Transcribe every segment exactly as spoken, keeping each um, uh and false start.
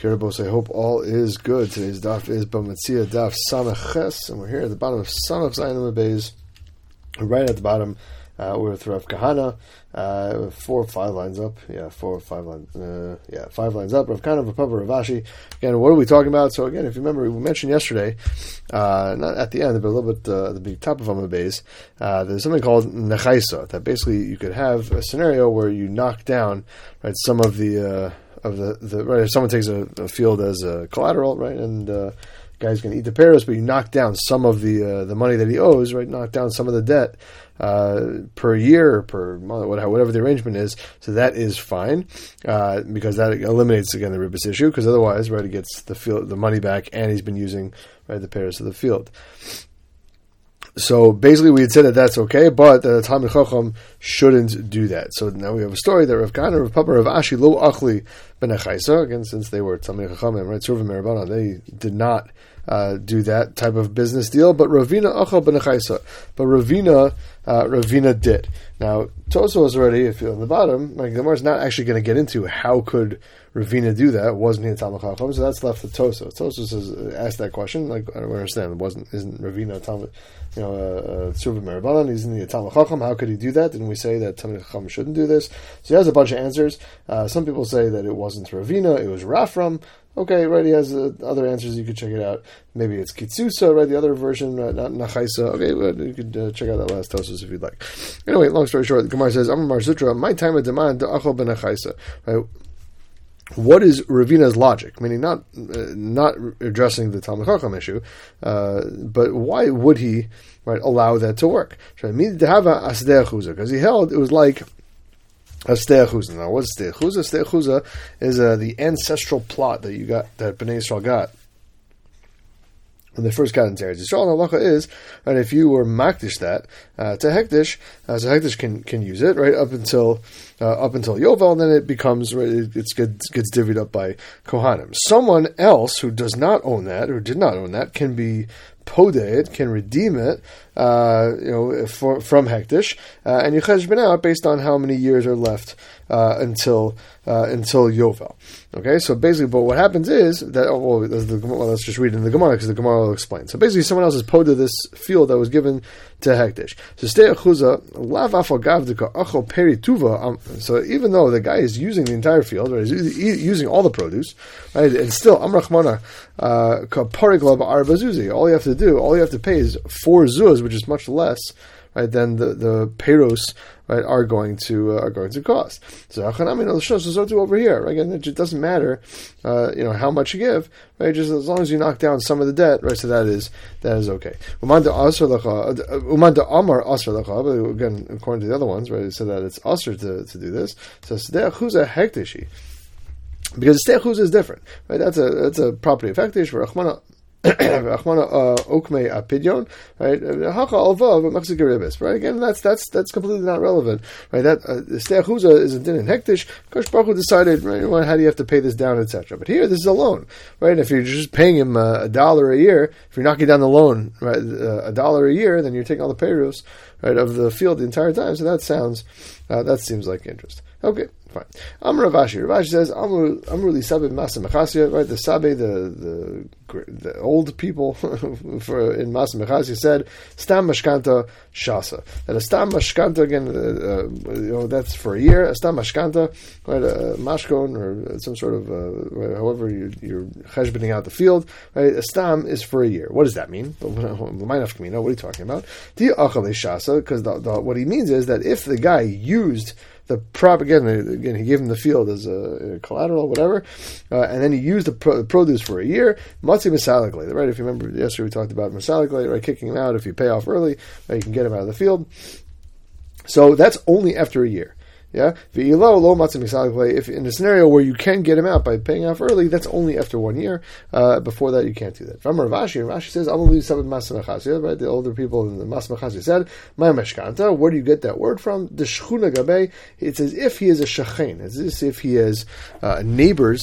Kiribos, I hope all is good. Today's daf is Bamatzia Daf Samach Ches, and we're here at the bottom of Samach Zayin Beis, right at the bottom. Uh, we're with Rav Kahana, uh, four or five lines up. Yeah, four or five lines. Uh, yeah, five lines up. Rav Kahana, Rav Papa, Rav Ashi. Again, what are we talking about? So again, if you remember, we mentioned yesterday, uh, not at the end, but a little bit uh, at the big top of Amud Beis, uh, there's something called Nechaisa, that basically you could have a scenario where you knock down, right, some of the, uh, of the, the right, if someone takes a, a field as a collateral, right, and, uh, guy's going to eat the pears, but you knock down some of the uh, the money that he owes, right? Knock down some of the debt uh, per year, per month, whatever the arrangement is. So that is fine uh, because that eliminates again the ribis issue. Because otherwise, right, he gets the field, the money back, and he's been using right the pears of the field. So basically, we had said that that's okay, but the Talmid Chacham shouldn't do that. So now we have a story that Rav Kahana, Rav Papa, Rav Ashi lo achli b'nechaisa. Again, since they were Talmid Chachamim, right, Survim Merabbanan, they did not uh, do that type of business deal. But Ravina achal b'nechaisa. But Ravina, uh, Ravina did. Now Tosfos already, if you're on the bottom, like the Gemara is not actually going to get into how could Ravina do that. It wasn't in Talmid Chacham, so that's left to Tosfos. Tosfos has asked that question. Like I don't understand. It wasn't isn't Ravina Talmid, you know, uh, Tzurva Merabbanan? He's in the Talmid Chacham. How could he do that? Didn't we say that Talmid Chacham shouldn't do this? So he has a bunch of answers. Uh, some people say that it wasn't Ravina, it was Rafram. Okay, right, he has uh, other answers, you could check it out. Maybe it's Kitsusa, right, the other version, uh, not Nachaisa. Okay, well, you could uh, check out that last Tosfos if you'd like. Anyway, long story short, the Gemara says, Amar Mar Zutra, my time of demand, Achol ben Nachaisa. Right? What is Ravina's logic? Meaning not uh, not addressing the Talmid Chacham issue, uh, but why would he, right, allow that to work? Because he held it was like a Stei Chuza. Now, what's Stei Chuza? Stei Chuza is uh, the ancestral plot that you got, that Bnei Yisrael got when they first got into Eretz Yisrael. And halacha is, right, if you were makdish that uh, to hektish, uh, so hektish can can use it right up until uh, up until Yovel, and then it becomes right, it it's gets, gets divvied up by Kohanim. Someone else who does not own that or did not own that can be podeh, can redeem it, uh, you know, for, from hektish, uh, and you cheshbon out based on how many years are left uh, until uh, until Yovel. Okay, so basically, but what happens is that oh, well, the, well, let's just read it in the Gemara because the Gemara will explain. So basically, someone else has podeh this field that was given to hektish. So Stei Chuza lav afal gavdika achol peri tuva. So even though the guy is using the entire field, right, he's using all the produce, right, and still amrachmana kaparik lav arba zuzi. All you have to do, all you have to pay is four zuz, which is much less, right, than the the peros, right, are going to uh, are going to cost. So so too over here, right? Again, it just doesn't matter, uh, you know, how much you give, right? Just as long as you knock down some of the debt, right? So that is that is okay. Umanda amar asr lecha. Again, according to the other ones, right? It said that it's asr to to do this. So Stei Chuza hektishi, because Stei Chuza is different, right? That's a that's a property of hektish for Rachmana. Okmei apidyon, right? Hacha alva v'machzik ribis, right? Again, that's that's that's completely not relevant, right? That Stei Chuza is a din in hektish. Kosh Baruch Hu decided, right? How do you have to pay this down, et cetera. But here, this is a loan, right? If you're just paying him uh, a dollar a year, if you're knocking down the loan, right, uh, a dollar a year, then you're taking all the payros, right, of the field the entire time. So that sounds, uh, that seems like interest. Okay, fine. Amr Rav Ashi. Rav Ashi says, Amr li Sabe Masa Mechasya, right? The Sabe, the the the old people for in Masa Mechasya said, Stam Mashkanta Shasa. That a Stam Mashkanta, again, uh, you know, that's for a year. A Stam Mashkanta, right? A Mashkon or some sort of, uh, however you, you're cheshboning out the field, right? A Stam is for a year. What does that mean? What are you talking about? Shasa, because what he means is that if the guy used the prop again, again, he gave him the field as a, a collateral, whatever, uh, and then he used the pro- produce for a year. Matzi misalik, right? If you remember yesterday, we talked about misalik, right? Kicking him out if you pay off early, right? You can get him out of the field. So that's only after a year. Yeah, if in a scenario where you can get him out by paying off early, that's only after one year. Uh, before that, you can't do that. From Rav Ashi, Rav Ashi says, right? The older people in the Mas Mechasya said, "My meshkanta." Where do you get that word from? The shchuna gabe. It's as if he is a shachen. It's as if he is uh, neighbors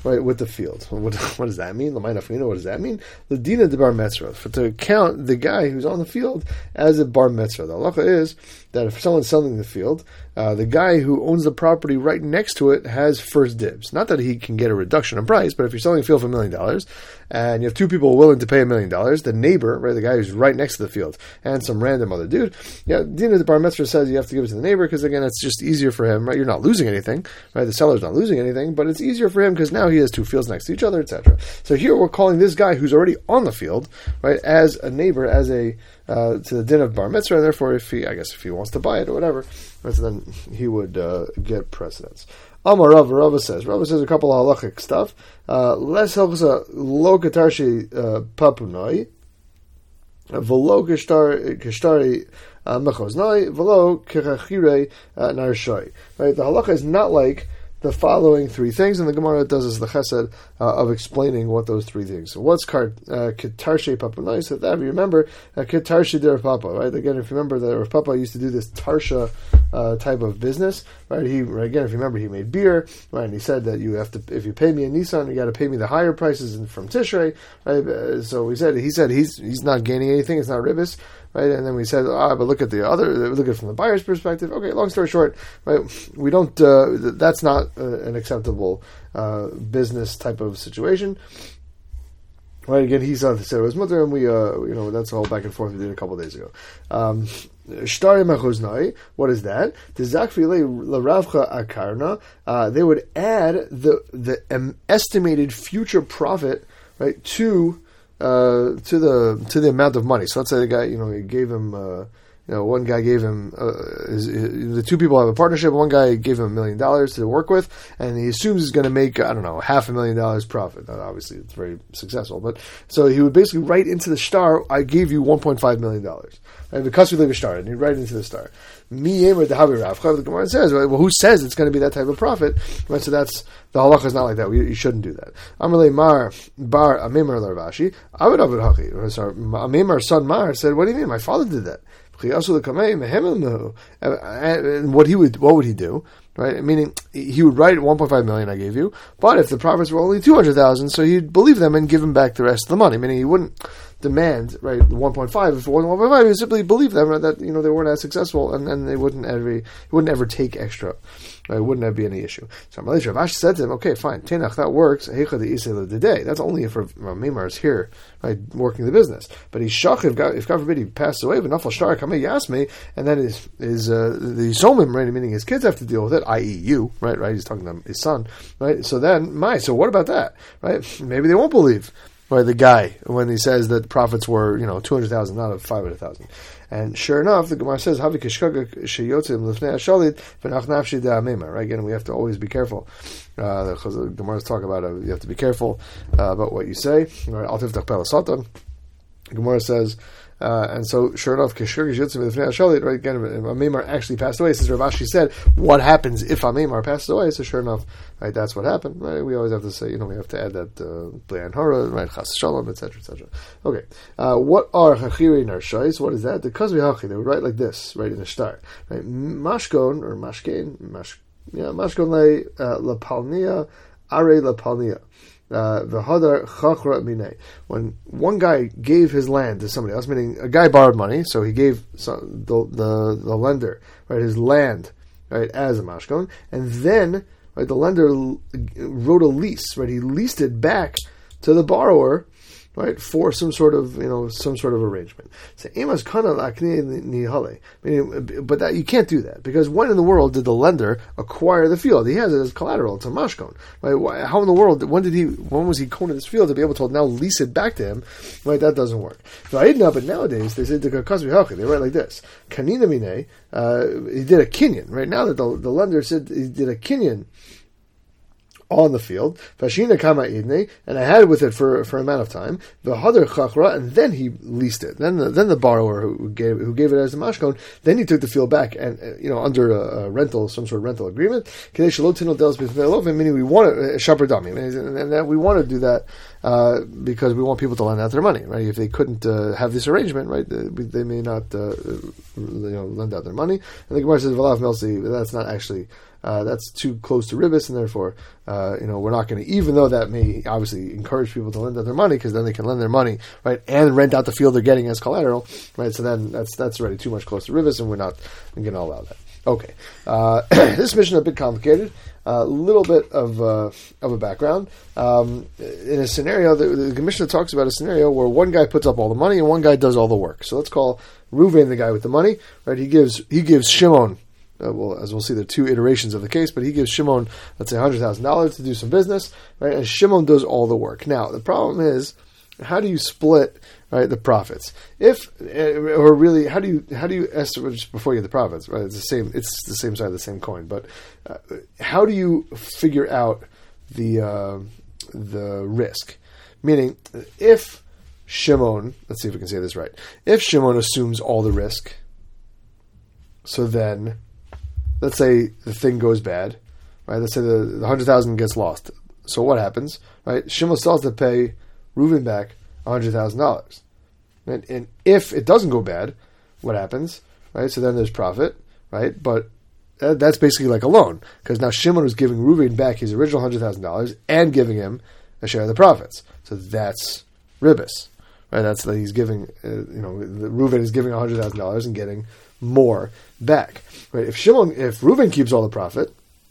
right, with the field. What, what does that mean? What does that mean? The dina de bar metzra, for to count the guy who's on the field as a bar metzra. The halacha is that if someone's selling the field, uh, the guy who owns the property right next to it has first dibs. Not that he can get a reduction in price, but if you're selling a field for a million dollars and you have two people willing to pay a million dollars, the neighbor, right, the guy who's right next to the field, and some random other dude, yeah, dina de bar metzra says you have to give it to the neighbor because again, it's just easier for him, right? You're not losing anything, right? The seller's not losing anything, but it's easier for him because now he has two fields next to each other, et cetera. So here we're calling this guy who's already on the field, right, as a neighbor, as a uh, to the din of bar mitzvah, and therefore, if he, I guess, if he wants to buy it or whatever, right, so then he would uh, get precedence. Amar Rav, Rava says, Rava says a couple of halachic stuff. Les helchasa lo katarshi papunoi, v'lo kashtari mechoznoi, v'lo kechachire narshoi. Right, the halacha is not like the following three things, and the Gemara does is the chesed uh, of explaining what those three things. So what's ketarshe uh, papunoi? So that if you remember, uh, ketarshe de Rav Papa, right? Again, if you remember that Rav Papa used to do this tarsha uh, type of business, right? He again, if you remember, he made beer, right? And he said that you have to, if you pay me in Nissan, you got to pay me the higher prices from Tishrei, right? Uh, so we said he said he's he's not gaining anything; it's not ribis. Right, and then we said, ah, but look at the other, look at it from the buyer's perspective. Okay, long story short, right, we don't, uh, that's not uh, an acceptable uh, business type of situation. Right, again, he said it was mutter, and we, uh, you know, that's a whole back and forth we did a couple of days ago. Um, Shtari mechoznai, what is that? Uh, they would add the the um, estimated future profit, right, to Uh, to the to the amount of money. So let's say the guy, you know, he gave him, uh, you know, one guy gave him, uh, his, his, the two people have a partnership. One guy gave him a million dollars to work with, and he assumes he's going to make, I don't know, half a million dollars profit. Now, obviously, it's very successful, but so he would basically write into the star, I gave you one point five million dollars. Right? Because we leave a star, and he'd write into the star. Mi yemer dehavi Rav. The Gemara says, well, who says it's going to be that type of profit? Right, so that's, the halacha is not like that. We, you shouldn't do that. Amalei Mar Bar Amemar Larvashi. Avid Avid Hachi. Amemar's son Mar said, "What do you mean? My father did that." And what he would, what would he do? Right, meaning he would write one point five million I gave you, but if the profits were only two hundred thousand, so he'd believe them and give him back the rest of the money. Meaning he wouldn't demand, right, the one point five. If it wasn't one point five, he would simply believe them, right, that, you know, they weren't as successful, and then they wouldn't ever, he wouldn't ever take extra. Right, it wouldn't have be any issue. So Rav Ashi said to him, okay, fine, Tenach, that works. That's only if Mimar is here, right, working the business. But he's shach, if God, if God forbid he passed away, and then his, his uh, the Yisomim, right, meaning his kids have to deal with it, that is you, right, right, he's talking to his son, right, so then, my, so what about that, right, maybe they won't believe, right, the guy, when he says that profits were, you know, two hundred thousand, not five hundred thousand. And sure enough, the Gemara says, "Havi kishkaga sheyotzim lefnei hashalit v'nach nafshi de'amema." Right? Again, we have to always be careful. Uh, because the Gemara's talk about uh, you have to be careful uh, about what you say. Right? Al tiftach pel satan. The Gemara says, uh, and so sure enough, kishkaga sheyotzim lefnei hashalit. Right? Again, Amemar actually passed away. Since Rav Ashi said, "What happens if Amemar passes away?" So sure enough, right, that's what happened. Right? We always have to say, you know, we have to add that ble'an uh, hara, right, chas shalom, et cetera, et cetera. Okay, uh, what are chachiri narshais? What is that? The kazvi hachi, they would write like this, right, in the star, right? Mashkon or mashkein, mash, yeah, mashkon le uh, lapalnia, are lapalnia. V'hadar chachra minei. When one guy gave his land to somebody else, meaning a guy borrowed money, so he gave some, the, the the lender, right, his land, right, as a mashkon, and then, right, the lender wrote a lease, right, he leased it back to the borrower, right, for some sort of, you know, some sort of arrangement. So, emas kana lakni nihale. But that, you can't do that, because when in the world did the lender acquire the field? He has it as collateral. It's a mashkon, right? How in the world? When did he? When was he owning this field to be able to now lease it back to him? Right, that doesn't work. But nowadays they say the kasvi hachi. They write like this: kanina mine. Uh, he did a kinyan. Right now that the, the lender said he did a kinyan on the field, Fashina Kama Idne, and I had it with it for for an amount of time. The Hadar Chachra, and then he leased it. Then the, then the borrower who gave who gave it as a mashkon, then he took the field back, and uh, you know, under a, a rental, some sort of rental agreement. Meaning we want a shaper dummy, and that we want to do that uh, because we want people to lend out their money, right? If they couldn't uh, have this arrangement, right, they may not uh, you know, lend out their money. And the Gemara says, "Valav Melsi," that's not actually uh, that's too close to ribis, and therefore, uh, you know, we're not going to, even though that may obviously encourage people to lend out their money, because then they can lend their money, right, and rent out the field they're getting as collateral, right, so then that's that's already too much close to ribis, and we're not going to allow that. Okay, uh, this mission is a bit complicated. A uh, little bit of uh, of a background. Um, in a scenario, the, the Mishnah talks about a scenario where one guy puts up all the money and one guy does all the work. So let's call Reuven the guy with the money. Right? He gives he gives Shimon. Uh, well, as we'll see, there are two iterations of the case, but he gives Shimon, let's say, one hundred thousand dollars to do some business, right? And Shimon does all the work. Now, the problem is, how do you split, right, the profits? If, or really, how do you how do you estimate, just before you get the profits, right? It's the same. It's the same side of the same coin. But uh, how do you figure out the uh, the risk? Meaning, if Shimon, let's see if we can say this right. If Shimon assumes all the risk, so then, let's say the thing goes bad, right? Let's say the, the one hundred thousand gets lost. So what happens, right? Shimon still has to pay Reuven back one hundred thousand dollars. Right? And if it doesn't go bad, what happens? Right? So then there's profit, right? But that, that's basically like a loan, because now Shimon was giving Reuven back his original one hundred thousand dollars and giving him a share of the profits. So that's ribis. Right? That's that he's giving, uh, you know, the, Reuven is giving one hundred thousand dollars and getting more back. Right? If Shimon, if Reuven keeps all the profit,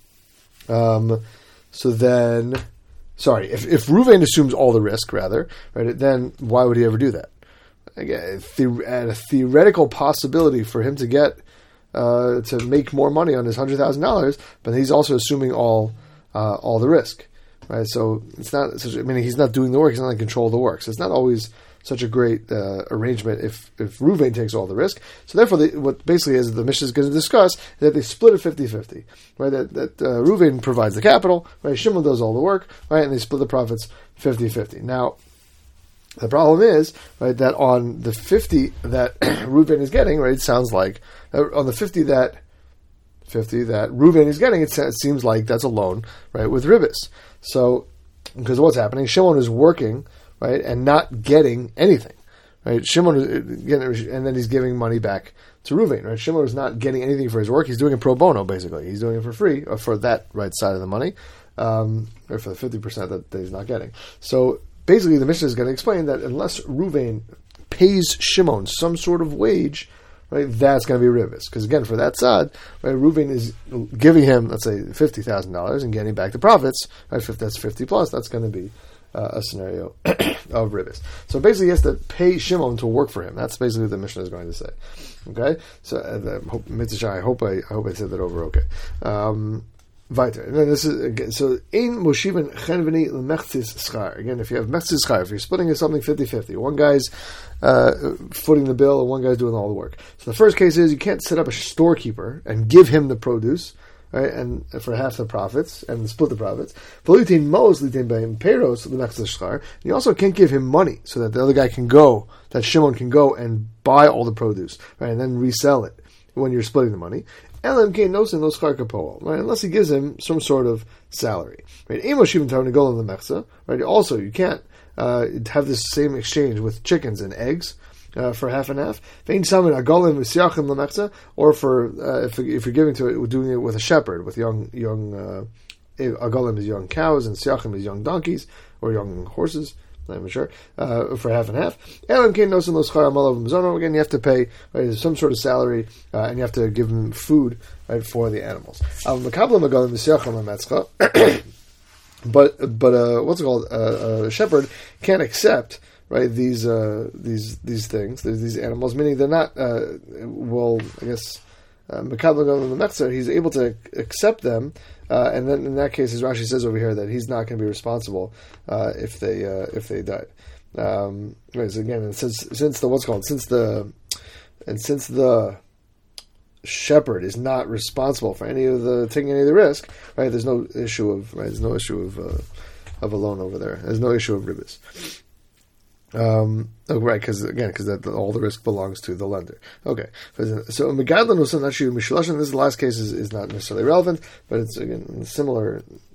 um, so then... Sorry, if, if Reuven assumes all the risk, rather, right, then why would he ever do that? Again, the, at a theoretical possibility for him to get, uh, to make more money on his one hundred thousand dollars, but he's also assuming all uh, all the risk, right? So it's not, such, I mean, he's not doing the work, he's not in control of the work. So it's not always such a great uh, arrangement if, if Reuven takes all the risk. So therefore, they, what basically is the Mishnah is going to discuss is that they split it fifty-fifty, right? That, that uh, Reuven provides the capital, right? Shimon does all the work, right? And they split the profits fifty-fifty. Now, the problem is, right, that on the fifty that Reuven is getting, right, it sounds like, uh, on the fifty that fifty that Reuven is getting, it, it seems like that's a loan, right, with ribis. So, because what's happening, Shimon is working, right, and not getting anything, right? Shimon, and then he's giving money back to Reuven, right? Shimon is not getting anything for his work; he's doing it pro bono, basically. He's doing it for free, or for that right side of the money, um, or for the fifty percent that, that he's not getting. So basically, the Mishnah is going to explain that unless Reuven pays Shimon some sort of wage, right, that's going to be ribis. Because again, for that side, right, Reuven is giving him, let's say, fifty thousand dollars and getting back the profits, right? If that's fifty plus, that's going to be Uh, a scenario of ribis. So basically, he has to pay Shimon to work for him. That's basically what the Mishnah is going to say. Okay, so uh, hope, I hope I, I hope I said that over okay. Um, Weiter. And then this is again, so ein moshiven chenveni lemechtzis schar. Again, if you have mechtzis schar, if you're splitting something fifty-fifty, one guy's uh, footing the bill and one guy's doing all the work. So the first case is you can't set up a storekeeper and give him the produce, right, and for half the profits, and split the profits. You also can't give him money so that the other guy can go, that Shimon can go and buy all the produce, right, and then resell it when you're splitting the money. Right, unless he gives him some sort of salary. Right, right. Also, you can't uh, have this same exchange with chickens and eggs. Uh, for half and half, or for uh, if if you're giving to it, doing it with a shepherd, with young young uh, agolim is young cows and siachim is young donkeys or young horses. I'm not even sure uh, for half and half. Again, you have to pay, right, there's some sort of salary, uh, and you have to give them food, right, for the animals. But but uh, what's it called? Uh, a shepherd can't accept, right, these uh, these these things, these animals, meaning they're not. Uh, well, I guess uh, he's able to accept them, uh, and then in that case, as Rashi says over here, that he's not going to be responsible uh, if they uh, if they died. Um, right, so again, and since since the what's it called since the and since the shepherd is not responsible for any of the taking any of the risk, right? There's no issue of right. There's no issue of uh, of a loan over there. There's no issue of ribis. Um, oh, right, because again, because all the risk belongs to the lender. Okay, so Megadlan was not sure Mishulashin. This last case is, is not necessarily relevant, but it's again similar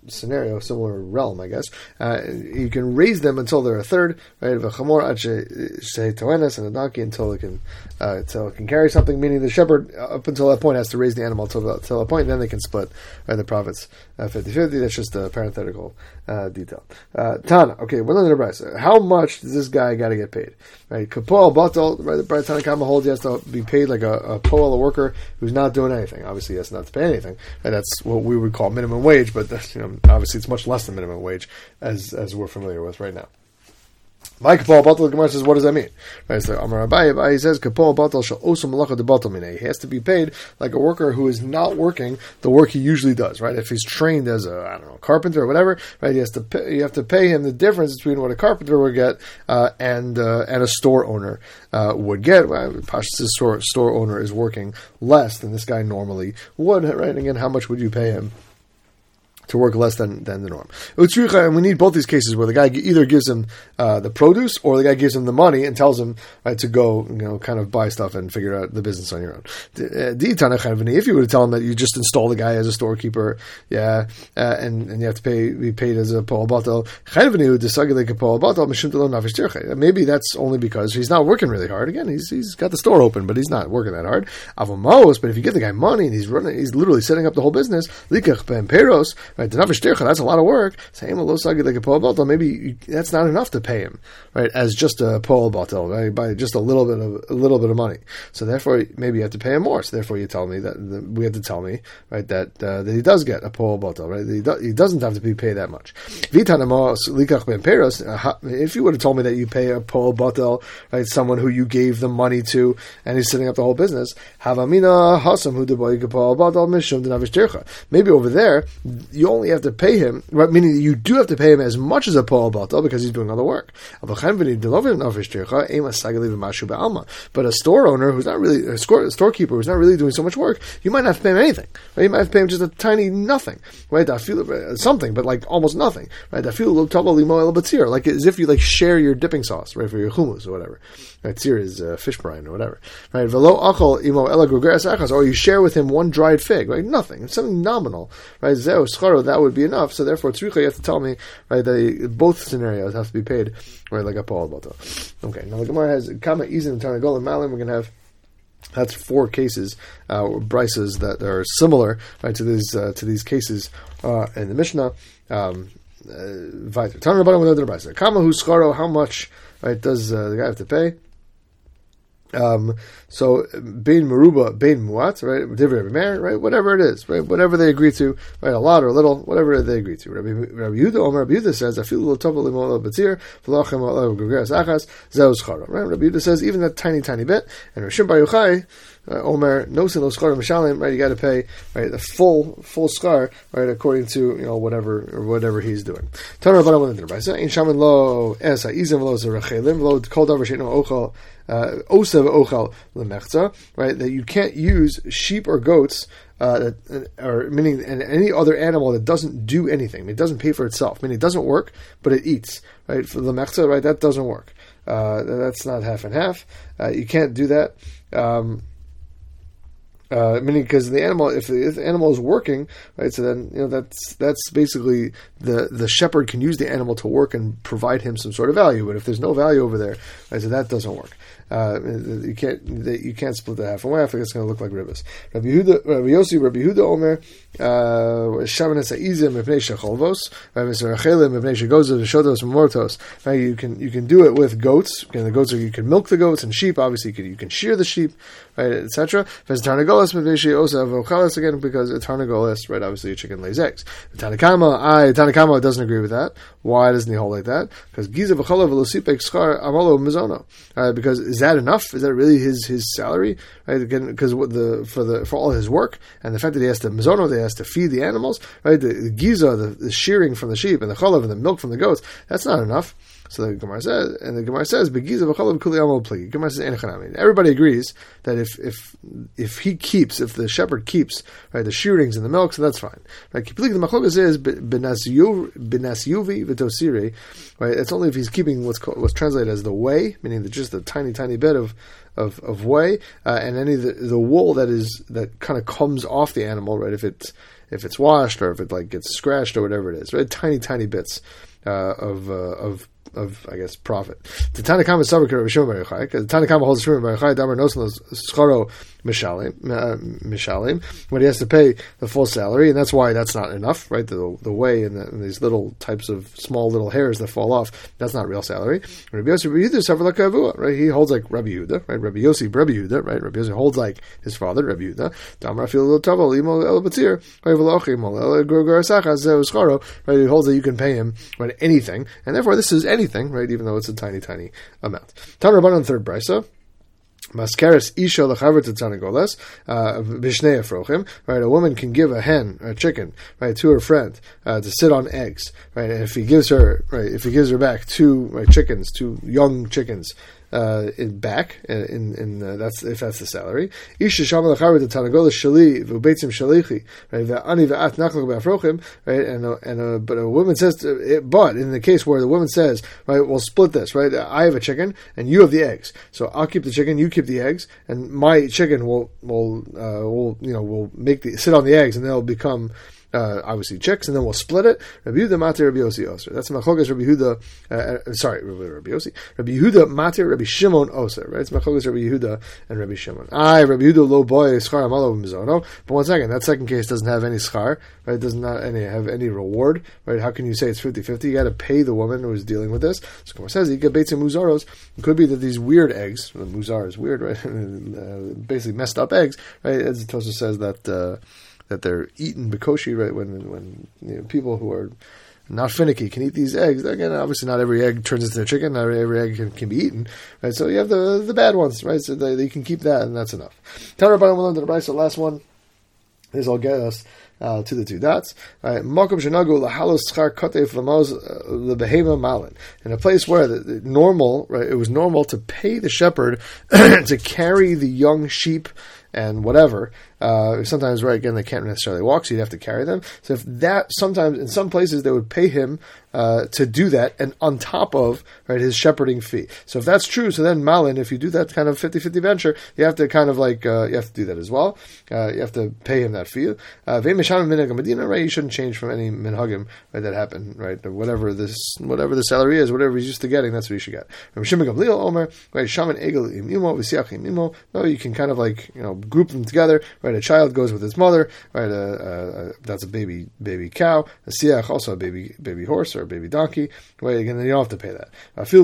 scenario, similar realm, I guess. Uh, you can raise them until they're a third, right? Of a chamor say toenes and a donkey until it can uh, until it can carry something. Meaning the shepherd up until that point has to raise the animal until until that point, and then they can split right, the profits uh, fifty-fifty. That's just a parenthetical uh, detail. Uh, Tana, okay, we're learning the brisa. How much does this guy got to get paid? Right, kapol batal. Right, the Brayta Tanakama holds he has to be paid like a, a poel, a worker who's not doing anything. Obviously, he has not to pay anything. And that's what we would call minimum wage, but you know, obviously it's much less than minimum wage, as as we're familiar with right now. My kapol batal, the Gemara says, what does that mean? Right, so Amar Abaye, Abaye says, kapol batal shall osum malacha de batal minei. He has to be paid like a worker who is not working the work he usually does. Right, if he's trained as a I don't know carpenter or whatever, right, he has to pay, you have to pay him the difference between what a carpenter would get uh, and uh, and a store owner uh, would get. Well, Pash's store store owner is working less than this guy normally would. Right, and again, how much would you pay him to work less than, than the norm? And we need both these cases where the guy either gives him uh, the produce or the guy gives him the money and tells him right, to go, you know, kind of buy stuff and figure out the business on your own. If you were to tell him that you just install the guy as a storekeeper, yeah, uh, and, and you have to pay be paid as a poel batal, maybe that's only because he's not working really hard. Again, he's he's got the store open, but he's not working that hard. But if you give the guy money and he's running, he's literally setting up the whole business. Right, that's a lot of work. Maybe you, that's not enough to pay him, right? As just a poel batal, right? By just a little bit of a little bit of money. So therefore, maybe you have to pay him more. So therefore, you tell me that the, we have to tell me, right, that uh, that he does get a poel batal, right? That he, do, he doesn't have to be paid that much. If you would have told me that you pay a poel batal, right, someone who you gave the money to, and he's setting up the whole business, maybe over there you only have to pay him, right, meaning you do have to pay him as much as a poel batal because he's doing other work. But a store owner who's not really, a storekeeper who's not really doing so much work, you might not have to pay him anything. Right? You might have to pay him just a tiny nothing, right? Something, but like almost nothing, right? Like as if you like share your dipping sauce, right, for your hummus or whatever. Right? Tzir is uh, fish brine or whatever, right? Or you share with him one dried fig, right? Nothing. It's something nominal, right? That would be enough. So therefore, tzricha, you have to tell me, right, that both scenarios have to be paid, right, like a poel batal. Okay, now the Gemara has kama izin and tarnagol malim. We're going to have that's four cases, uh, brises that are similar, right, to these uh, to these cases uh, in the Mishnah. Um, uh, kama hu scharo, how much, right, does uh, the guy have to pay? Um, so bein meruba, bein muat, right? Divrei Meir, right? Whatever it is, right? Whatever they agree to, right? A lot or a little, whatever they agree to. Rabbi, Rabbi Yehuda, Omer, Rabbi Yehuda says, "I feel a little trouble in the betzir, v'lachem alav gugeres achas zeu schara." Right? Rabbi Yehuda says even that tiny, tiny bit, and Rishon Bar Yochai, uh, Omer, no sin lo schara mishalim, right? You got to pay, right, the full, full schar, right, according to, you know, whatever or whatever he's doing. Tanar Rabbanan went into the brayso. Ein shaman lo es ha'izim v'lo zerachelim v'lo kol davar she'no ochal. Uh, osav ochal lemechza, right? That you can't use sheep or goats, uh, that, or meaning and any other animal that doesn't do anything. I mean, it doesn't pay for itself. I mean, it doesn't work, but it eats, right? For lemechza, right? That doesn't work. Uh, that's not half and half. Uh, you can't do that. Um, Uh, meaning, because the animal, if the, if the animal is working, right, so then, you know, that's that's basically the the shepherd can use the animal to work and provide him some sort of value. But if there's no value over there, right, so that doesn't work. Uh, you can't you can't split the half and half. It's going to look like ribbis. Rabbi Yehuda, Rabbi Yossi, Rabbi Yehuda Omer, Shavanes Ha'izim Mepnei Shecholvos, Rabbi Serachelim Mepnei Shegoza Veshotos Mortos. Right, you can you can do it with goats. Again, the goats are, you can milk the goats, and sheep. Obviously, you can you can shear the sheep, right, et cetera. Again, because a tarnagolas, right, obviously a chicken lays eggs. The Tanakama, I Tanakama doesn't agree with that. Why doesn't he hold like that? Because Giza v'chalav v'losipek schar amalo mizono. Because is that enough? Is that really his his salary? Right, again, because what the for the for all his work and the fact that he has to mizono, he has to feed the animals, right? The, the giza, the, the shearing from the sheep, and the chalav and the milk from the goats, that's not enough. So the Gemara says, and the Gemara says, "Begiza v'chalav kuli amol pligi." Gemara says, "Enechanami." Everybody agrees that if if if he keeps, if the shepherd keeps, right, the shearings and the milk, so that's fine. Right? The machlokas is benasiyuvi v'tosiri. Right? It's only if he's keeping what's called, what's translated as the whey, meaning the, just a tiny, tiny bit of of, of whey, uh, and any of the, the wool that is that kind of comes off the animal, right? If it's if it's washed or if it like gets scratched or whatever it is. Right? Tiny, tiny bits uh, of uh, of of I guess profit. The Tanakama is Sabra Rabbi Shimon Bar Yochai, because the Tanakama holds Shimon Bar Yochai Damar Nosan Scharo Mishalim Mishalim when he has to pay the full salary, and that's why that's not enough, right? The the way and, the, and these little types of small little hairs that fall off, that's not real salary. Rabbi Yossi Rabbi Yehuda Sefer Lakavua, right? He holds like Rabbi Yehuda, right? Rabbi Yossi Rabbi Yehuda, right? Rabbi Yossi holds like his father Rabbi Yehuda. Damar Afil Tavel Imo El Batzir, right? Velochim El Gorgar Sachas Scharo, right? He holds that you can pay him right anything, and therefore this is anything, right? Even though it's a tiny, tiny amount. Tan Rabbanan third brisa. Maskeres isha lechaver tzanagolas b'shnei afrochim. Right, a woman can give a hen, a chicken, right, to her friend uh, to sit on eggs. Right, and if he gives her, right, if he gives her back two right, chickens, two young chickens. Uh, in back in in uh, that's if that's the salary. Isha shamal lechaver tzanagolas shali v'ubeitzim shalichi. Right, ve'ani ve'at nachlok be'afrochim. Right, and uh, and uh, but a woman says, to, it, but in the case where the woman says, right, we'll split this. Right, I have a chicken and you have the eggs, so I'll keep the chicken, you keep the eggs, and my chicken will will uh, will you know will make the sit on the eggs and they'll become. Uh, obviously chicks, and then we'll split it. Rabbi Yehuda Matir Rabbi Yossi Oser. That's Machogas Rabbi Yehuda. Uh, sorry, Rabbi Yossi. Rabbi Yehuda Matir Rabbi Shimon Oser. Right? It's Machogas Rabbi Yehuda and Rabbi Shimon. I Rabbi Yehuda lo boy schar amalo mizono. But one second, that second case doesn't have any schar. Right? It does not any have any reward. Right? How can you say it's fifty-fifty? You got to pay the woman who is dealing with this. So Gemara says you get baits and muzaros. It could be that these weird eggs, the muzar is weird, right? uh, basically messed up eggs. Right? As the Tosha says that. Uh, that they're eaten bikoshi, right? When when you know, people who are not finicky can eat these eggs. Again, obviously not every egg turns into a chicken. Not every egg can, can be eaten, right? So you have the the bad ones, right? So they, they can keep that, and that's enough. Tarabanan will learn the Brisa. The last one. This will get us uh, to the two dots. Makom shenagu lahalos schar kotef lamos lebehema malin. In a place where the, the normal, right? It was normal to pay the shepherd to carry the young sheep and whatever. Uh, sometimes, right, again, they can't necessarily walk, so you'd have to carry them. So if that, sometimes, in some places, they would pay him uh, to do that, and on top of, right, his shepherding fee. So if that's true, so then Malin, if you do that kind of fifty-fifty venture, you have to kind of like, uh, you have to do that as well. Uh, you have to pay him that fee. Uh, right, you shouldn't change from any minhagim, right, that happened, right, or whatever this, whatever the salary is, whatever he's used to getting, that's what you should get. Right, shaman egel imimo, v'siach imimo. No, you can kind of like, you know, group them together, right. Right, a child goes with its mother. Right, uh, uh, that's a baby baby cow. A siach, also a baby baby horse or a baby donkey. Right, again, you don't have to pay that.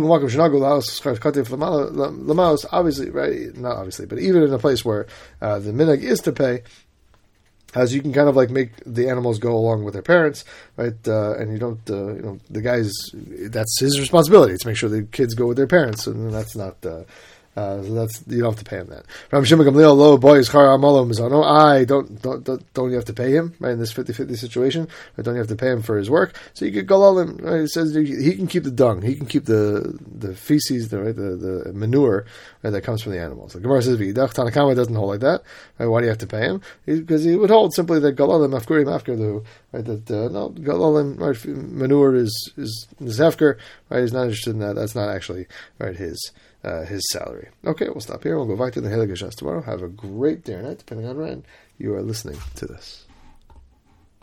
Obviously, right, not obviously, but even in a place where uh, the minhag is to pay. As you can kind of like make the animals go along with their parents, right? Uh, and you don't, uh, you know, the guy's, that's his responsibility to make sure the kids go with their parents, and that's not. Uh, Uh, so that's, you don't have to pay him that. Ram Shimon Gamliel, lo boys char amalo mizono. I don't don't don't don't you have to pay him, right, in this fifty-fifty situation? Right, don't you have to pay him for his work? So you could go him. Right, it says he can keep the dung, he can keep the the feces, the right, the, the manure, right, that comes from the animals. The Gemara says v'idach Tanakama doesn't hold like that. Right, why do you have to pay him? Because he, he would hold simply that galalim afkurim afkirdu. Right, that uh, no galalim, right, manure is is is hefker. Right, he's not interested in that. That's not actually right his. Uh, his salary. Okay, we'll stop here. We'll go back to the Heilige Shas tomorrow. Have a great day or night, depending on when you are listening to this.